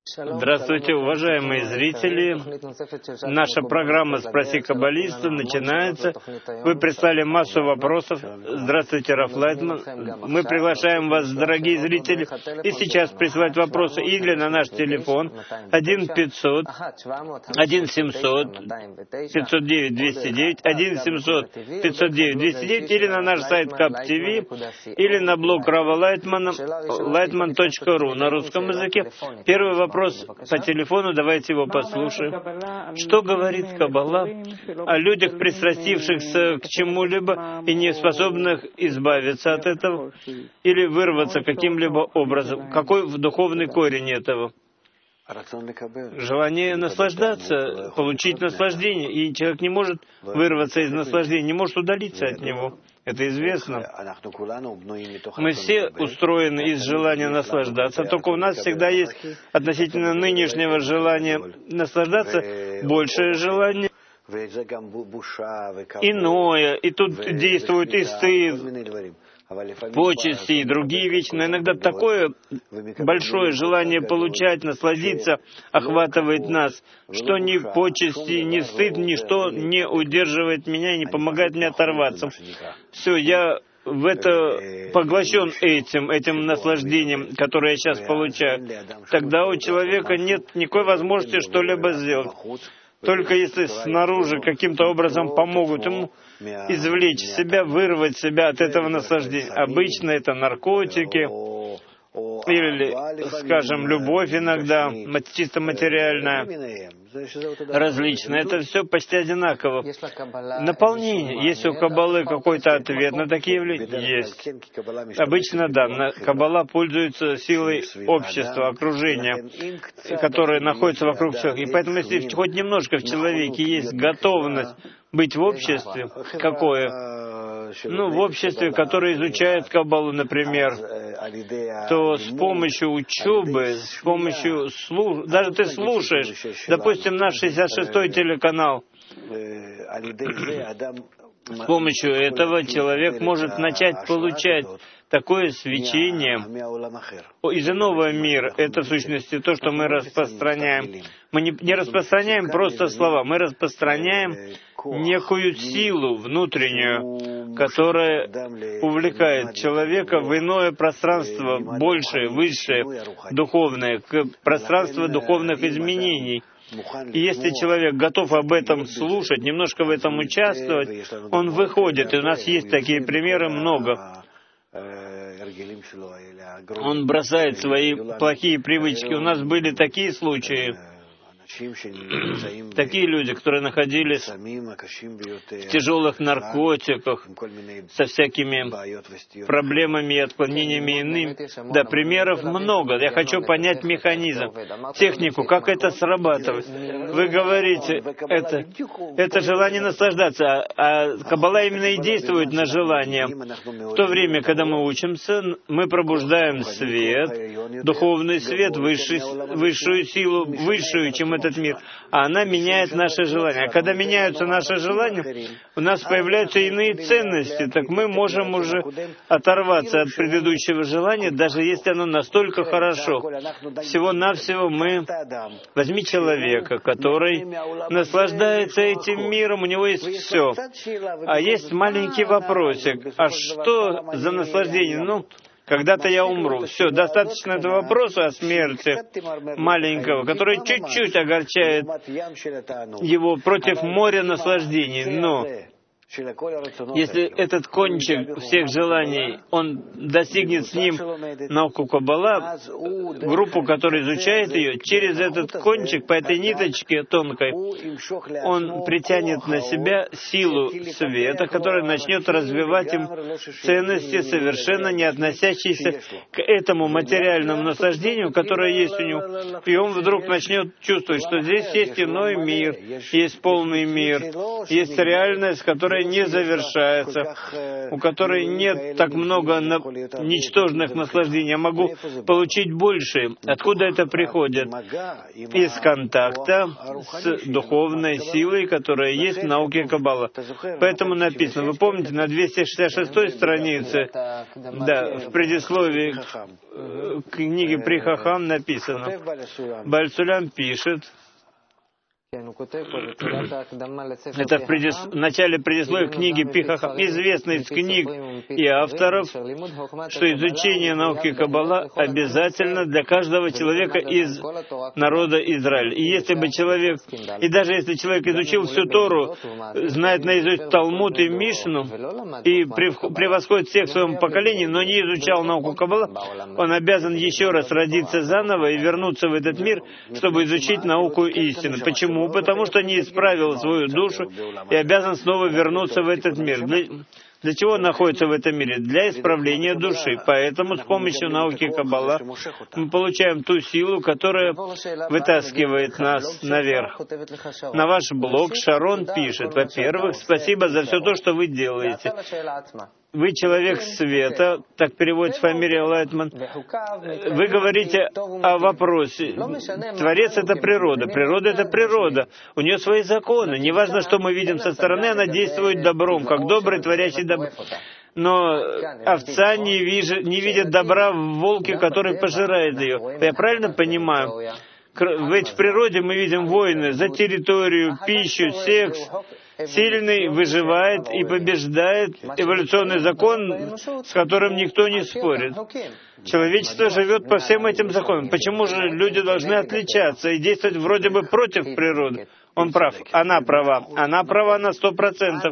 Здравствуйте, уважаемые зрители. Наша программа «Спроси каббалиста» начинается. Вы прислали массу вопросов. Здравствуйте, Раф Лайтман. Мы приглашаем вас, дорогие зрители, и сейчас присылать вопросы или на наш телефон 1-500-1700-509-209, 1-700-509-209, или на наш сайт КАП-ТВ, или на блог Рава Лайтмана, lightman.ru на русском языке. Первый вопрос по телефону, давайте его послушаем. Что говорит Каббала о людях, пристрастившихся к чему-либо и не способных избавиться от этого или вырваться каким-либо образом? Какой духовный корень этого? Желание наслаждаться, получить наслаждение, и человек не может вырваться из наслаждения, не может удалиться от него. Это известно. Мы все устроены из желания наслаждаться, только у нас всегда есть относительно нынешнего желания наслаждаться большее желание, иное, и тут действует и стыд, почести и другие вещи, но иногда такое большое желание получать, насладиться охватывает нас, что ни почести, ни стыд, ничто не удерживает меня и не помогает мне оторваться. Все, я в это поглощен этим наслаждением, которое я сейчас получаю. Тогда у человека нет никакой возможности что-либо сделать. Только если снаружи каким-то образом помогут ему извлечь себя, вырвать себя от этого наслаждения. Обычно это наркотики, или, скажем, любовь иногда, чисто материальная, различная. Это все почти одинаково. Наполнение. Есть у Каббалы какой-то ответ на такие явления? Есть. Обычно, да. Каббала пользуется силой общества, окружения, которое находится вокруг всех. И поэтому, если хоть немножко в человеке есть готовность быть в обществе, какое? В обществе, которое изучает Каббалу, например, то с помощью учебы, с помощью даже ты слушаешь, допустим, наш 66-й телеканал, с помощью этого человек может начать получать такое свечение из иного мира. Это, в сущности, то, что мы распространяем. Мы не распространяем просто слова, мы распространяем некую силу внутреннюю, которая увлекает человека в иное пространство, большее, высшее, духовное, к пространству духовных изменений. И если человек готов об этом слушать, немножко в этом участвовать, он выходит, и у нас есть такие примеры много. Он бросает свои плохие привычки. У нас были такие случаи, такие люди, которые находились в тяжелых наркотиках, со всякими проблемами и отклонениями иными. Да, примеров много. Я хочу понять механизм, технику, как это срабатывает. Вы говорите, это желание наслаждаться, а Каббала именно и действует на желание. В то время, когда мы учимся, мы пробуждаем свет, духовный свет, высшую силу, высшую, чем этот мир, а она меняет наши желания. А когда меняются наши желания, у нас появляются иные ценности, так мы можем уже оторваться от предыдущего желания, даже если оно настолько хорошо. Всего-навсего возьми человека, который наслаждается этим миром, у него есть все. А есть маленький вопросик, а что за наслаждение? Когда-то я умру. Все, достаточно этого вопроса о смерти маленького, который чуть-чуть огорчает его против моря наслаждений. Но если этот кончик всех желаний, он достигнет с ним науку Каббала, группу, которая изучает ее, через этот кончик, по этой ниточке тонкой, он притянет на себя силу света, которая начнет развивать им ценности, совершенно не относящиеся к этому материальному наслаждению, которое есть у него. И он вдруг начнет чувствовать, что здесь есть иной мир, есть полный мир, есть реальность, которая которая не завершается, у которой нет так много ничтожных наслаждений. Я могу получить больше. Откуда это приходит? Из контакта с духовной силой, которая есть в науке Каббала. Поэтому написано, вы помните, на 266 странице, да, в предисловии книги При Хахам написано, Бааль Сулям пишет, это в начале предисловия книги Пихаха, известно из книг и авторов, что изучение науки Каббала обязательно для каждого человека из народа Израиля. И если бы человек, и даже если человек изучил всю Тору, знает наизусть Талмуд и Мишну, и превосходит всех в своем поколении, но не изучал науку Каббала, он обязан еще раз родиться заново и вернуться в этот мир, чтобы изучить науку истины. Почему? Потому что не исправил свою душу и обязан снова вернуться в этот мир. Для чего он находится в этом мире? Для исправления души. Поэтому с помощью науки Каббала мы получаем ту силу, которая вытаскивает нас наверх. На ваш блог Шарон пишет, во-первых, спасибо за все то, что вы делаете. Вы человек света, так переводит фамилия Лайтман. Вы говорите о вопросе. Творец — это природа. Природа — это природа. У нее свои законы. Неважно, что мы видим со стороны, она действует добром, как добрый, творящий добро. Но овца не видит добра в волке, который пожирает ее. Я правильно понимаю? Ведь в природе мы видим войны за территорию, пищу, секс. Сильный выживает и побеждает, эволюционный закон, с которым никто не спорит. Человечество живет по всем этим законам. Почему же люди должны отличаться и действовать вроде бы против природы? Он прав, она права. Она права на 100%.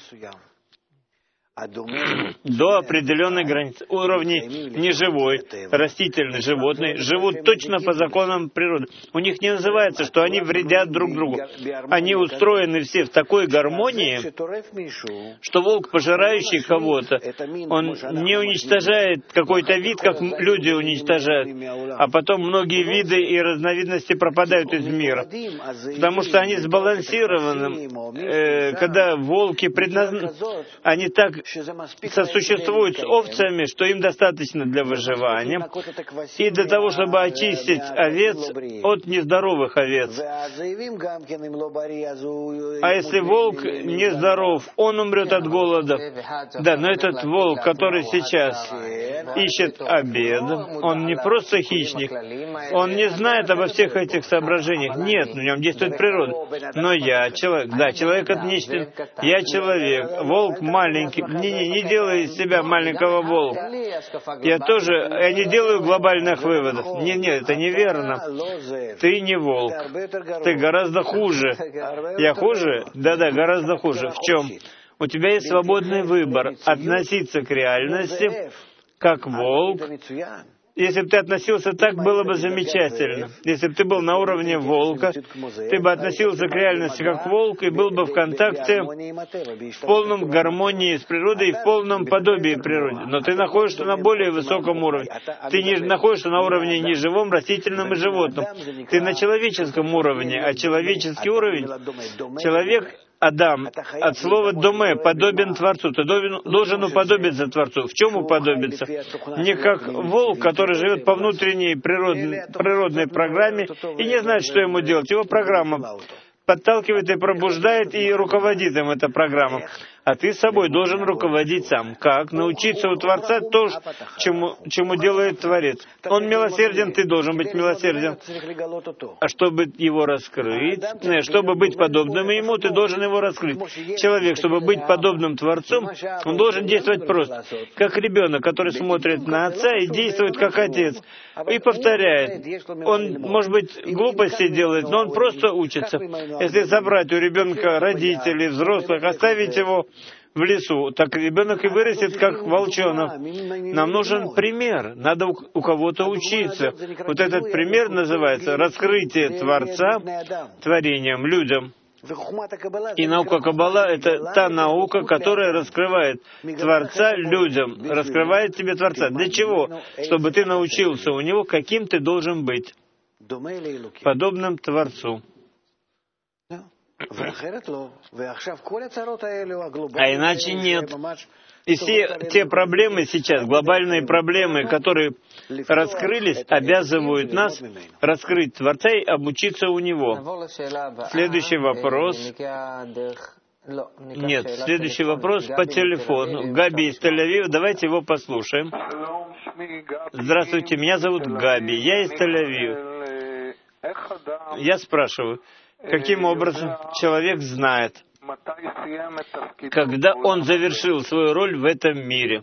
До определенной границы. Уровни неживой, растительный, животные живут точно по законам природы. У них не называется, что они вредят друг другу. Они устроены все в такой гармонии, что волк, пожирающий кого-то, он не уничтожает какой-то вид, как люди уничтожают, а потом многие виды и разновидности пропадают из мира. Потому что они сбалансированы. Когда волки они так сосуществуют с овцами, что им достаточно для выживания и для того, чтобы очистить овец от нездоровых овец. А если волк нездоров, он умрет от голода. Да, но этот волк, который сейчас ищет обед, он не просто хищник, он не знает обо всех этих соображениях. Нет, в нем действует природа. Но я человек. Да, человек это нечто. Я человек. Волк маленький. Не делай из себя маленького волка. Я не делаю глобальных выводов. Нет, это неверно. Ты не волк. Ты гораздо хуже. Я хуже? Да, гораздо хуже. В чем? У тебя есть свободный выбор относиться к реальности как волк. Если бы ты относился так, было бы замечательно. Если бы ты был на уровне волка, ты бы относился к реальности как волк и был бы в контакте, в полном гармонии с природой и в полном подобии природы. Но ты находишься на более высоком уровне. Ты не находишься на уровне неживом, растительном и животном. Ты на человеческом уровне, а человеческий уровень, человек, Адам, от слова «доме», подобен Творцу. Ты должен уподобиться Творцу. В чем уподобиться? Не как волк, который живет по внутренней природной программе и не знает, что ему делать. Его программа подталкивает и пробуждает, и руководит им эта программа. А ты собой должен руководить сам. Как? Научиться у Творца то, чему делает Творец. Он милосерден, ты должен быть милосерден. А чтобы его раскрыть, чтобы быть подобным ему, ты должен его раскрыть. Человек, чтобы быть подобным Творцу, он должен действовать просто. Как ребенок, который смотрит на отца и действует как отец. И повторяет. Он, может быть, глупости делает, но он просто учится. Если забрать у ребенка родителей, взрослых, оставить его в лесу, так ребенок и вырастет, как волчонок. Нам нужен пример. Надо у кого-то учиться. Вот этот пример называется раскрытие Творца творением, людям. И наука Каббала — это та наука, которая раскрывает Творца людям, раскрывает тебе Творца. Для чего? Чтобы ты научился у него, каким ты должен быть. Подобным Творцу. А иначе нет. И все те проблемы сейчас, глобальные проблемы, которые раскрылись, обязывают нас раскрыть Творца и обучиться у Него. Следующий вопрос. Нет, следующий вопрос по телефону. Габи из Тель-Авива, давайте его послушаем. Здравствуйте, меня зовут Габи, я из Тель-Авива. Я спрашиваю, каким образом человек знает, когда он завершил свою роль в этом мире?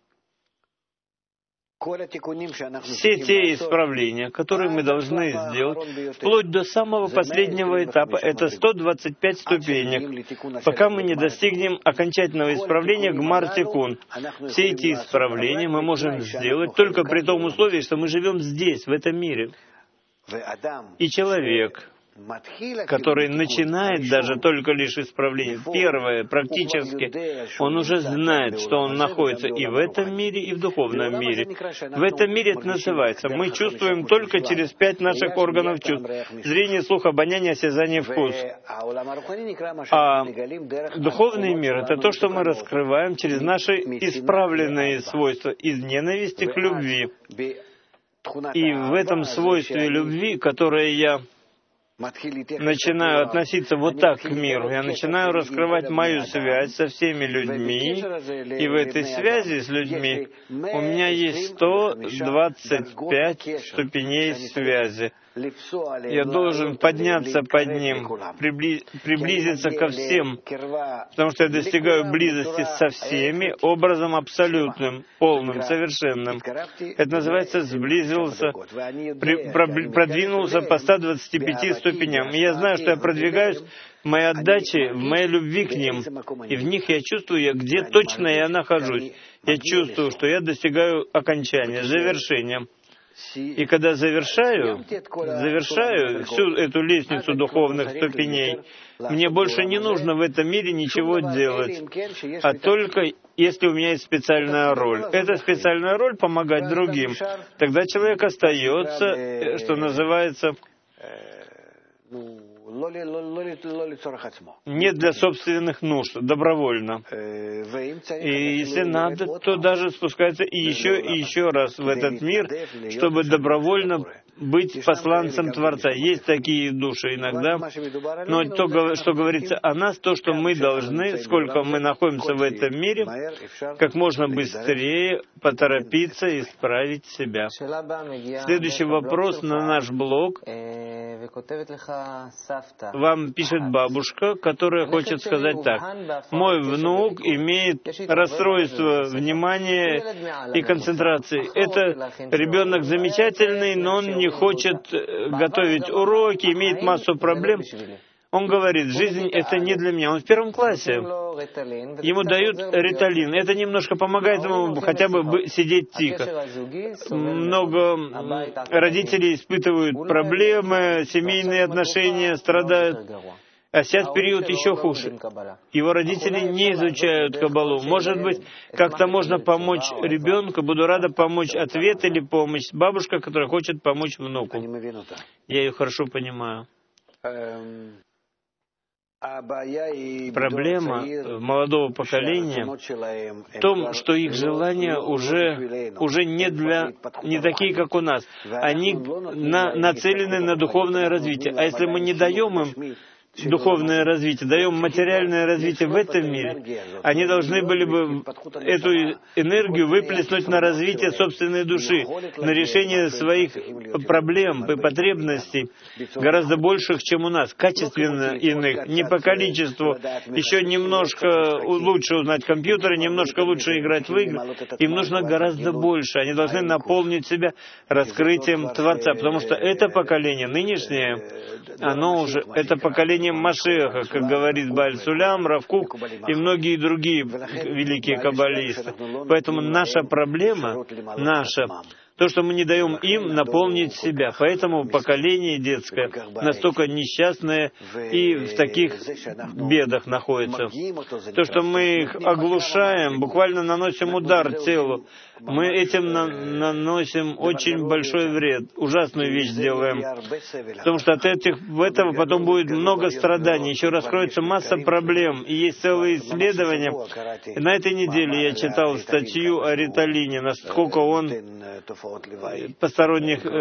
Все те исправления, которые мы должны сделать, вплоть до самого последнего этапа, это 125 ступенек, пока мы не достигнем окончательного исправления Гмар-Тикун. Все эти исправления мы можем сделать только при том условии, что мы живем здесь, в этом мире. И человек, который начинает даже только лишь исправление, первое, практически, он уже знает, что он находится и в этом мире, и в духовном мире. В этом мире это называется, мы чувствуем только через 5 наших органов чувств: зрение, слух, обоняние, осязание, вкус. А духовный мир — это то, что мы раскрываем через наши исправленные свойства из ненависти к любви. И в этом свойстве любви, которое я начинаю относиться вот так к миру, я начинаю раскрывать мою связь со всеми людьми, и в этой связи с людьми у меня есть 125 ступеней связи. Я должен подняться под ним, приблизиться ко всем, потому что я достигаю близости со всеми образом абсолютным, полным, совершенным. Это называется «сблизился», продвинулся по 125 ступеням. И я знаю, что я продвигаюсь в моей отдаче, в моей любви к ним. И в них я чувствую, где точно я нахожусь. Я чувствую, что я достигаю окончания, завершения. И когда завершаю всю эту лестницу духовных ступеней, мне больше не нужно в этом мире ничего делать, а только если у меня есть специальная роль. Эта специальная роль — помогать другим. Тогда человек остается, что называется, не для собственных нужд, добровольно. И если надо, то даже спускается и еще раз в этот мир, чтобы добровольно быть посланцем Творца. Есть такие души иногда, но то, что говорится о нас, то, что мы должны, сколько мы находимся в этом мире, как можно быстрее поторопиться и исправить себя. Следующий вопрос на наш блог. Вам пишет бабушка, которая хочет сказать так: мой внук имеет расстройство внимания и концентрации. Это ребенок замечательный, но он не хочет готовить уроки, имеет массу проблем. Он говорит: жизнь — это не для меня. Он в 1 классе. Ему дают риталин. Это немножко помогает ему хотя бы сидеть тихо. Много родителей испытывают проблемы, семейные отношения страдают. А сейчас период еще хуже. Его родители не изучают Каббалу. Может быть, как-то можно помочь ребенку. Буду рада помочь ответ или помощь. Бабушка, которая хочет помочь внуку. Я ее хорошо понимаю. Проблема молодого поколения в том, что их желания уже не такие, как у нас. Они нацелены на духовное развитие. А если мы не даем им духовное развитие, даем материальное развитие в этом мире, они должны были бы эту энергию выплеснуть на развитие собственной души, на решение своих проблем и потребностей, гораздо больших, чем у нас, качественно иных, не по количеству. Еще немножко лучше узнать компьютеры, немножко лучше играть в игры. Им нужно гораздо больше. Они должны наполнить себя раскрытием Творца, потому что это поколение нынешнее, это поколение Машеха, как говорит Бааль Сулям, Рав Кук и многие другие великие каббалисты. Поэтому наша проблема, То, что мы не даем им наполнить себя. Поэтому поколение детское настолько несчастное и в таких бедах находится. То, что мы их оглушаем, буквально наносим удар телу, мы этим наносим очень большой вред, ужасную вещь делаем. Потому что от этого потом будет много страданий, еще раскроется масса проблем, и есть целые исследования. На этой неделе я читал статью о риталине, насколько он посторонних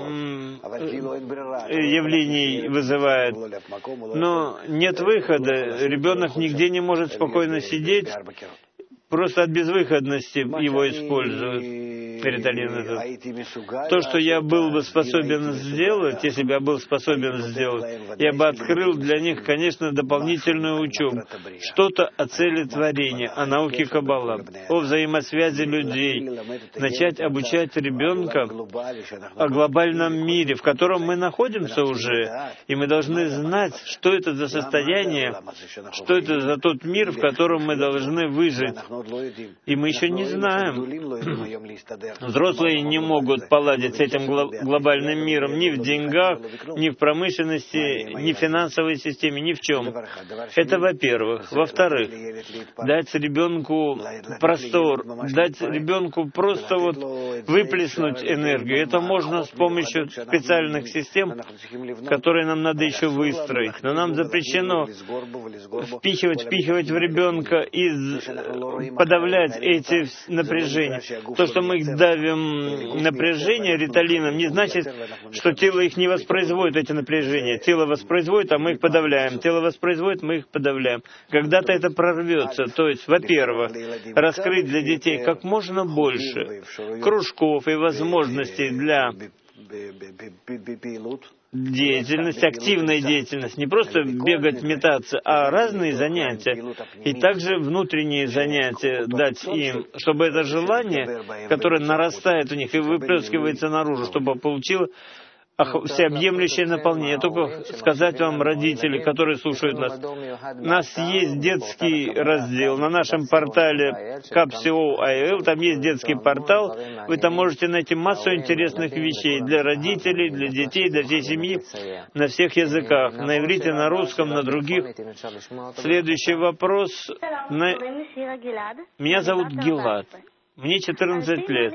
явлений вызывает. Но нет выхода, ребенок нигде не может спокойно сидеть, просто от безвыходности его используют, риталин этот. То, что я был бы способен сделать, если бы я был способен сделать, я бы открыл для них, конечно, дополнительную учебу. Что-то о цели творения, о науке Каббала, о взаимосвязи людей. Начать обучать ребенка о глобальном мире, в котором мы находимся уже. И мы должны знать, что это за состояние, что это за тот мир, в котором мы должны выжить. И мы еще не знаем. Взрослые не могут поладить с этим глобальным миром ни в деньгах, ни в промышленности, ни в финансовой системе, ни в чем. Это во-первых. Во-вторых, дать ребенку простор, дать ребенку просто выплеснуть энергию. Это можно с помощью специальных систем, которые нам надо еще выстроить. Но нам запрещено впихивать в ребенка и подавлять эти напряжения. То, что мы их давим напряжение риталином, не значит, что тело их не воспроизводит, эти напряжения. Тело воспроизводит, а мы их подавляем. Тело воспроизводит, мы их подавляем. Когда-то это прорвется. То есть, во-первых, раскрыть для детей как можно больше кружков и возможностей для деятельность, активная деятельность, не просто бегать, метаться, а разные занятия. И также внутренние занятия дать им, чтобы это желание, которое нарастает у них и выплескивается наружу, чтобы получило всеобъемлющее наполнение. Я только сказать вам, родители, которые слушают нас, у нас есть детский раздел на нашем портале Capsio.il, там есть детский портал, вы там можете найти массу интересных вещей для родителей, для детей, для всей семьи, на всех языках, на иврите, на русском, на других. Следующий вопрос. Меня зовут Гилад. Мне 14 лет.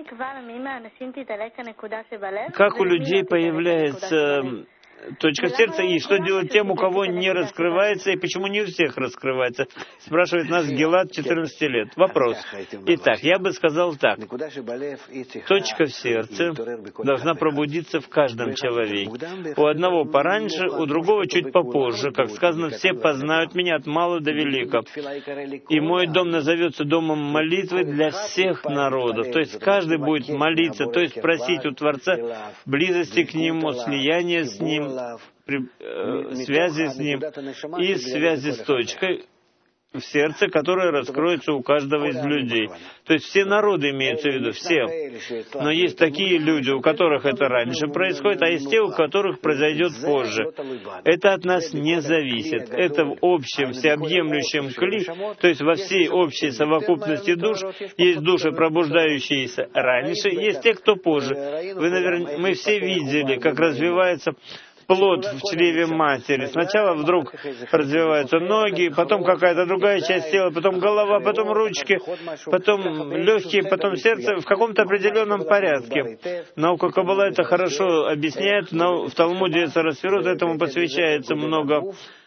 Как у людей появляется точка сердца, и что делать тем, у кого не раскрывается, и почему не у всех раскрывается? Спрашивает нас Гилад, 14 лет. Вопрос. Итак, я бы сказал так. Точка в сердце должна пробудиться в каждом человеке. У одного пораньше, у другого чуть попозже. Как сказано, все познают меня от мала до велика. И мой дом назовется домом молитвы для всех народов. То есть каждый будет молиться, то есть просить у Творца близости к Нему, слияния с Ним, связи с Ним и связи с точкой в сердце, которая раскроется у каждого из людей. То есть все народы имеются в виду, все. Но есть такие люди, у которых это раньше происходит, а есть те, у которых произойдет позже. Это от нас не зависит. Это в общем, всеобъемлющем кли, то есть во всей общей совокупности душ, есть души, пробуждающиеся раньше, есть те, кто позже. Мы все видели, как развивается плод в чреве матери. Сначала вдруг развиваются ноги, потом какая-то другая часть тела, потом голова, потом ручки, потом легкие, потом сердце в каком-то определенном порядке. Наука Каббала это хорошо объясняет, но в Талмуде Йецер ха-Сферот этому посвящается много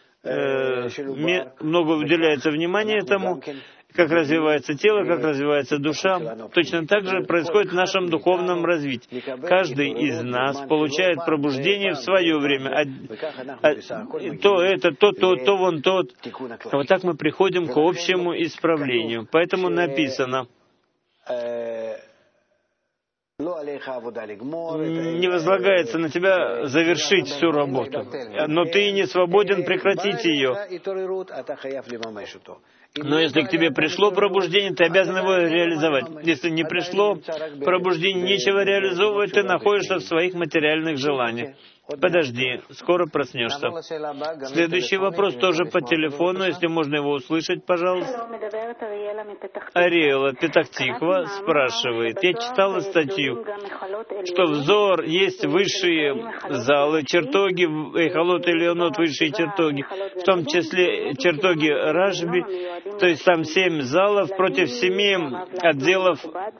уделяется внимания этому. Как развивается тело, как развивается душа, точно так же происходит в нашем духовном развитии. Каждый из нас получает пробуждение в свое время. То это, то вон тот. Вот так мы приходим к общему исправлению. Поэтому написано: не возлагается на тебя завершить всю работу, но ты не свободен прекратить ее. Но если к тебе пришло пробуждение, ты обязан его реализовать. Если не пришло пробуждение, нечего реализовывать, ты находишься в своих материальных желаниях. Подожди, скоро проснешься. Следующий вопрос тоже по телефону, если можно его услышать, пожалуйста. Ариэла Петах-Тиква спрашивает. Я читала статью, что в Зоар есть высшие залы, чертоги, Эйхалот и Леонот, высшие чертоги, в том числе чертоги Рашби, то есть там 7 залов против 7 отделов,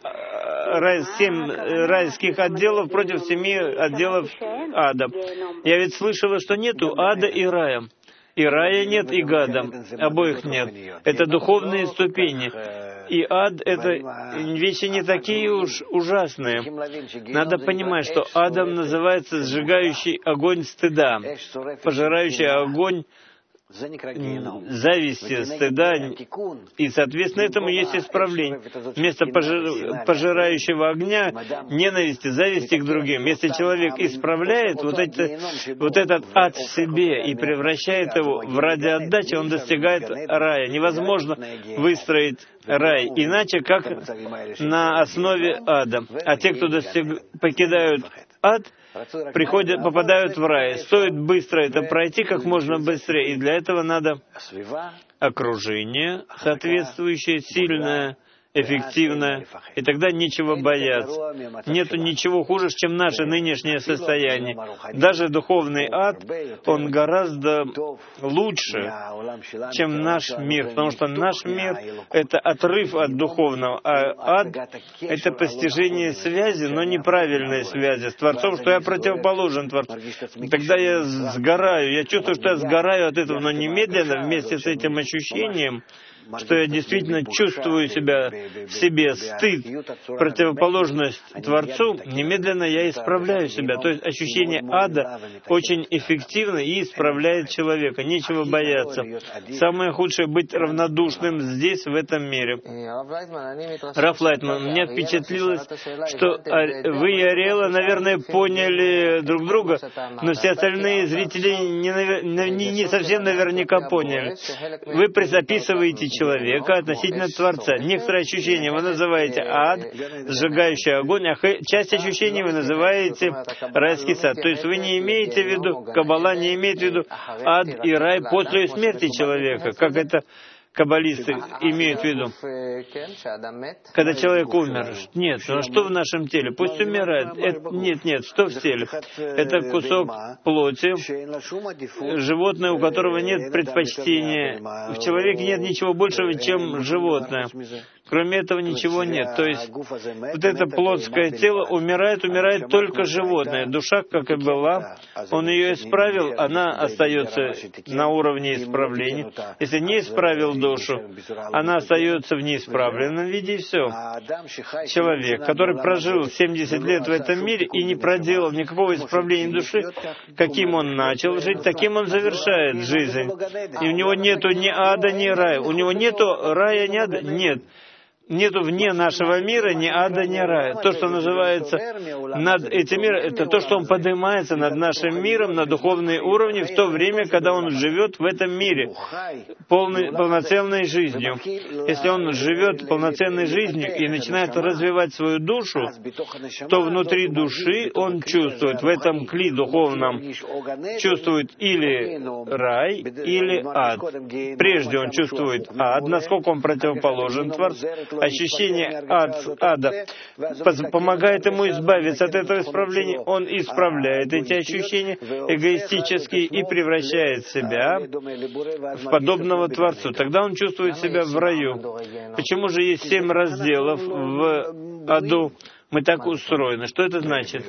7 райских отделов против 7 отделов ада. Я ведь слышала, что нету ада и рая. И рая нет, и гада. Обоих нет. Это духовные ступени. И ад — это вещи не такие уж ужасные. Надо понимать, что адом называется сжигающий огонь стыда, пожирающий огонь зависти, стыда, и, соответственно, этому есть исправление. Вместо пожирающего огня, ненависти, зависти к другим, если человек исправляет вот этот ад в себе и превращает его в ради отдачи, он достигает рая. Невозможно выстроить рай иначе, как на основе ада. А те, кто покидают ад, попадают в рай. Стоит быстро это пройти, как можно быстрее. И для этого надо окружение соответствующее, сильное, эффективное, и тогда нечего бояться. Нету ничего хуже, чем наше нынешнее состояние. Даже духовный ад, он гораздо лучше, чем наш мир, потому что наш мир — это отрыв от духовного, а ад — это постижение связи, но неправильной связи с Творцом, что я противоположен Творцу. Тогда я сгораю, я чувствую, что я сгораю от этого, но немедленно вместе с этим ощущением, что я действительно чувствую в себе стыд, противоположность Творцу, немедленно я исправляю себя. То есть ощущение ада очень эффективно и исправляет человека. Нечего бояться. Самое худшее — быть равнодушным здесь, в этом мире. Раф Лайтман, меня впечатлилось, что вы и Ариэла, наверное, поняли друг друга, но все остальные зрители не совсем наверняка поняли. Вы описываете человека относительно Творца. Некоторые ощущения вы называете ад, сжигающий огонь, а часть ощущений вы называете райский сад. То есть вы не имеете в виду, Каббала не имеет в виду ад и рай после смерти человека, как это каббалисты имеют в виду. Когда человек умер. Нет, ну что в нашем теле? Пусть умирает. Нет, что в теле? Это кусок плоти, животное, у которого нет предпочтения. В человеке нет ничего большего, чем животное. Кроме этого ничего нет. То есть вот это плотское тело умирает только животное. Душа, как и была, он ее исправил, она остается на уровне исправления. Если не исправил душу, она остается в неисправленном виде, и все. Человек, который прожил 70 лет в этом мире и не проделал никакого исправления души, каким он начал жить, таким он завершает жизнь. И у него нету ни ада, ни рая. У него нету рая, ни ада. Нет. Нету вне нашего мира ни ада, ни рая. То, что называется над этим миром, это то, что он поднимается над нашим миром на духовные уровни в то время, когда он живет в этом мире полноценной жизнью. Если он живет полноценной жизнью и начинает развивать свою душу, то внутри души он чувствует, в этом кли духовном, чувствует или рай, или ад. Прежде он чувствует ад, насколько он противоположен Творцу. Ощущение ада помогает ему избавиться от этого исправления. Он исправляет эти ощущения эгоистические и превращает себя в подобного Творцу. Тогда он чувствует себя в раю. Почему же есть 7 разделов в аду? Мы так устроены. Что это значит?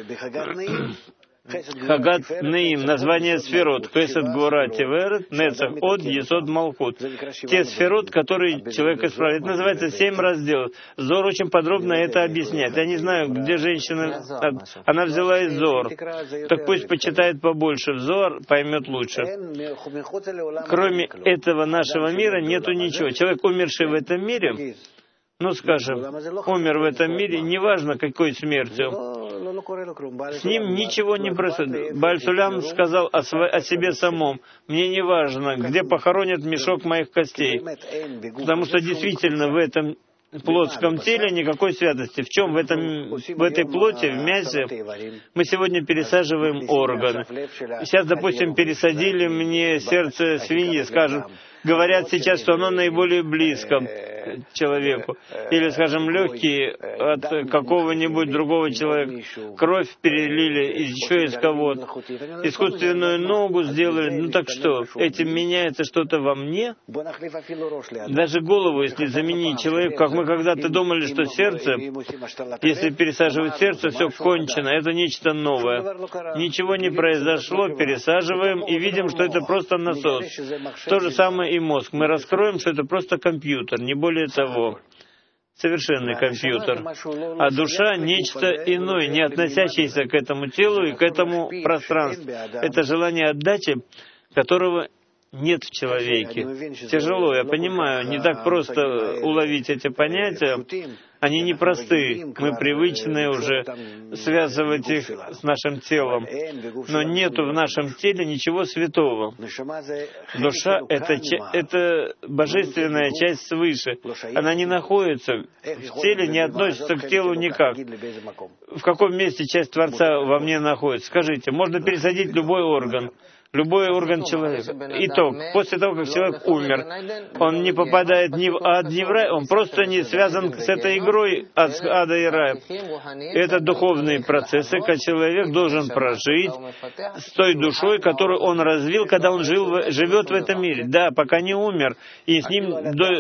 Хагат Неим, название сферот, Хесед Гвора Тиверет, Нецах Од, Есод Малхут. Те сферот, которые человек исправляет. Это называется 7 разделов. Зор очень подробно это объясняет. Я не знаю, где женщина... Она взяла из Зор. Так пусть почитает побольше в Зор, поймет лучше. Кроме этого нашего мира нету ничего. Человек, умерший в этом мире, скажем, умер в этом мире, неважно какой смертью, с ним ничего не происходит. Бааль Сулям сказал о себе самом: «Мне не важно, где похоронят мешок моих костей», потому что действительно в этом плотском теле никакой святости. В чем? В этой плоти, в мясе, мы сегодня пересаживаем органы. Сейчас, допустим, пересадили мне сердце свиньи, скажем, говорят сейчас, что оно наиболее близко человеку. Или, скажем, легкие от какого-нибудь другого человека. Кровь перелили еще из кого-то. Искусственную ногу сделали. Ну так что, этим меняется что-то во мне? Даже голову, если заменить человеку, как мы когда-то думали, что сердце, если пересаживать сердце, все кончено, это нечто новое. Ничего не произошло, пересаживаем и видим, что это просто насос. То же самое и мозг. Мы раскроем, что это просто компьютер, не более того. Совершенный компьютер. А душа — нечто иное, не относящееся к этому телу и к этому пространству. Это желание отдачи, которого нет в человеке. Тяжело, я понимаю, не так просто уловить эти понятия. Они непросты, мы привычны уже связывать их с нашим телом. Но нету в нашем теле ничего святого. Душа — это божественная часть свыше. Она не находится в теле, не относится к телу никак. В каком месте часть Творца во мне находится? Скажите, можно пересадить любой орган человека. Итог. После того, как человек умер, он не попадает ни в ад, ни в рай, он просто не связан с этой игрой ада и рая. Это духовные процессы, когда человек должен прожить с той душой, которую он развил, когда он живет в этом мире. Да, пока не умер. И с ним,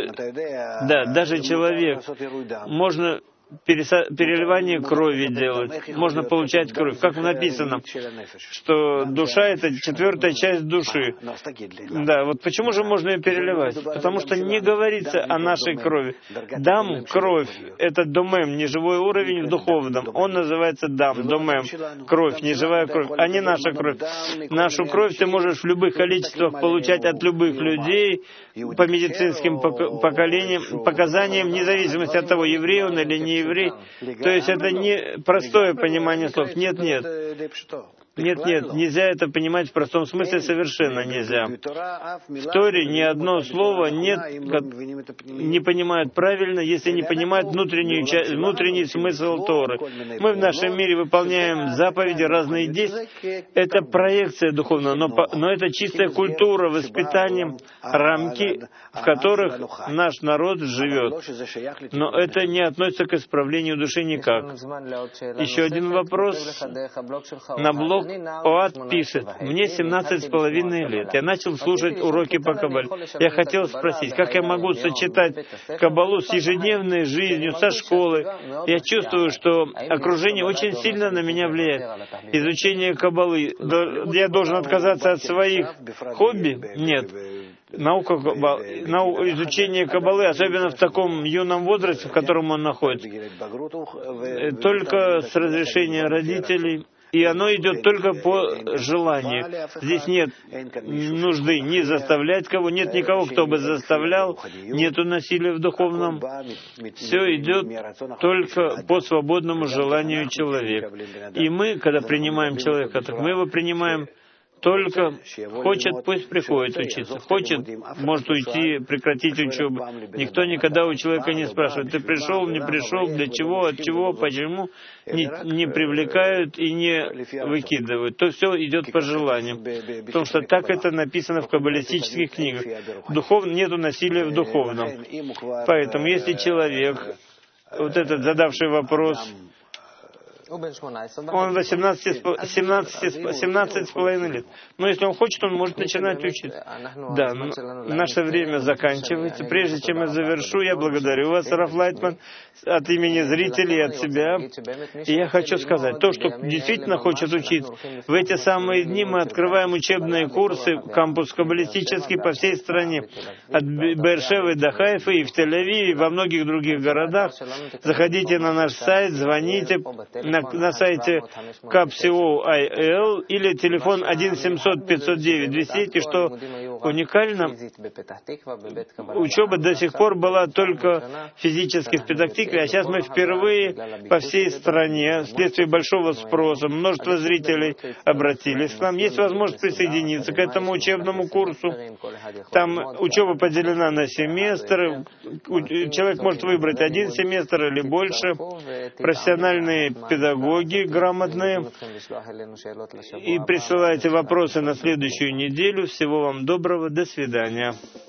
даже человек, можно переливание крови делать, можно получать кровь. Как написано, что душа — это четвертая часть души. Да, вот почему же можно ее переливать? Потому что не говорится о нашей крови. Дам, кровь, это домем, неживой уровень в духовном. Он называется дам, домем, кровь, неживая кровь, а не наша кровь. Нашу кровь ты можешь в любых количествах получать от любых людей, по медицинским показаниям, вне зависимости от того, еврей он или не еврей. То есть это не простое понимание слов. Нет, нельзя это понимать в простом смысле, совершенно нельзя. В Торе ни одно слово не понимают правильно, если не понимают внутренний смысл Торы. Мы в нашем мире выполняем заповеди, разные действия. Это проекция духовная, но это чистая культура, воспитание, рамки, в которых наш народ живет. Но это не относится к исправлению души никак. Еще один вопрос. На блог Оад пишет: «Мне 17,5 лет. Я начал слушать уроки по Кабале. Я хотел спросить, как я могу сочетать Кабалу с ежедневной жизнью, со школой? Я чувствую, что окружение очень сильно на меня влияет. Изучение Кабалы. Я должен отказаться от своих хобби? Нет. Изучение Кабалы, особенно в таком юном возрасте, в котором он находится, только с разрешения родителей, и оно идет только по желанию. Здесь нет нужды ни заставлять кого, нет никого, кто бы заставлял, нету насилия в духовном. Все идет только по свободному желанию человека. И мы, когда принимаем человека, так мы его принимаем только хочет, пусть приходит учиться. Хочет, может уйти, прекратить учебу. Никто никогда у человека не спрашивает: ты пришел, не пришел, для чего, от чего, почему. Не привлекают и не выкидывают. То все идет по желанию. Потому что так это написано в каббалистических книгах. Нету насилия в духовном. Поэтому если человек, вот этот задавший вопрос, он 17,5 лет. Но если он хочет, он может начинать учиться. Да, наше время заканчивается. Прежде чем я завершу, я благодарю вас, Раф Лайтман, от имени зрителей и от себя. И я хочу сказать, то, что действительно хочет учиться, в эти самые дни мы открываем учебные курсы, кампус каббалистический по всей стране, от Беэр-Шевы до Хайфы, и в Тель-Авиве, и во многих других городах. Заходите на наш сайт, звоните на сайте KAP.co.il или телефон 1-700-509-200, что уникально. Учеба до сих пор была только физически в Петах-Тикве, а сейчас мы впервые по всей стране, вследствие большого спроса, множество зрителей обратились к нам. Есть возможность присоединиться к этому учебному курсу. Там учеба поделена на семестры. Человек может выбрать 1 семестр или больше. Профессиональные педагоги грамотные. И присылайте вопросы на следующую неделю. Всего вам доброго. До свидания.